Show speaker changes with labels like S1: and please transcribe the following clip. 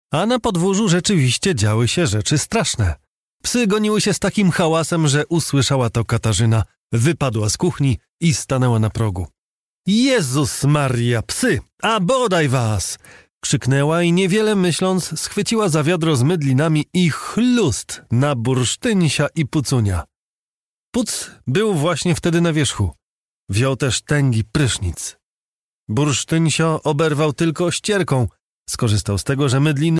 S1: A na podwórzu rzeczywiście działy się rzeczy straszne. Psy goniły się z takim hałasem, że usłyszała to Katarzyna, wypadła z kuchni i stanęła na progu. Jezus Maria, psy, a bodaj was! Krzyknęła i niewiele myśląc schwyciła za wiadro z mydlinami i chlust na bursztynsia i pucunia. Puc był właśnie wtedy na wierzchu. Wziął też tęgi prysznic. Bursztynsio oberwał tylko ścierką. Skorzystał z tego, że mydliny